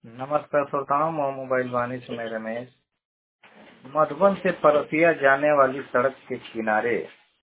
नमस्कार श्रोताओं, मोबाइल वाणी से मैं रमेश। मधुबन से परसिया जाने वाली सड़क के किनारे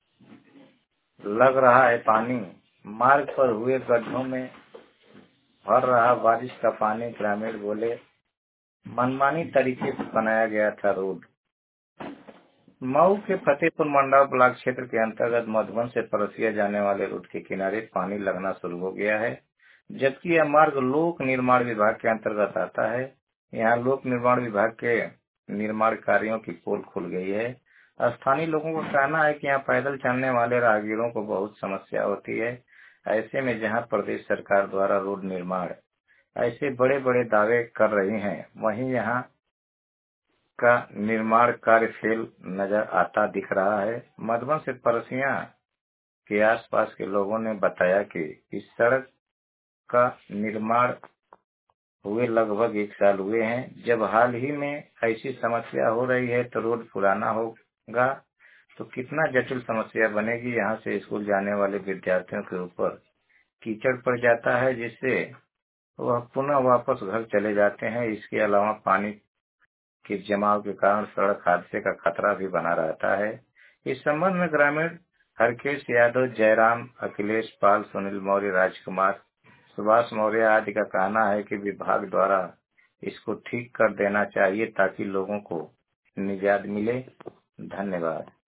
लग रहा है पानी। मार्ग पर हुए गड्ढों में भर रहा बारिश का पानी। ग्रामीण बोले, मनमानी तरीके से बनाया गया था रोड। मऊ के फतेहपुर मंडल ब्लॉक क्षेत्र के अंतर्गत मधुबन से परसिया जाने वाले रोड के किनारे पानी लगना शुरू हो गया है, जबकि यह मार्ग लोक निर्माण विभाग के अंतर्गत आता है। यहाँ लोक निर्माण विभाग के निर्माण कार्यों की पोल खुल गई है। स्थानीय लोगों का कहना है कि यहाँ पैदल चलने वाले राहगीरों को बहुत समस्या होती है। ऐसे में जहाँ प्रदेश सरकार द्वारा रोड निर्माण ऐसे बड़े बड़े दावे कर रही हैं, वहीं यहाँ का निर्माण कार्य फेल नजर आता दिख रहा है। मधुबन से परसिया के आसपास के लोगों ने बताया कि इस सड़क का निर्माण हुए लगभग 1 साल हुए हैं। जब हाल ही में ऐसी समस्या हो रही है तो रोड पुराना होगा तो कितना जटिल समस्या बनेगी। यहाँ से स्कूल जाने वाले विद्यार्थियों के ऊपर कीचड़ पड़ जाता है, जिससे वह पुनः वापस घर चले जाते हैं। इसके अलावा पानी के जमाव के कारण सड़क हादसे का खतरा भी बना रहता है। इस संबंध में ग्रामीण हरकेश यादव, जयराम, अखिलेश पाल, सुनील मौर्य, राजकुमार, सुभाष मौर्य आदि का कहना है कि विभाग द्वारा इसको ठीक कर देना चाहिए ताकि लोगों को निजात मिले। धन्यवाद।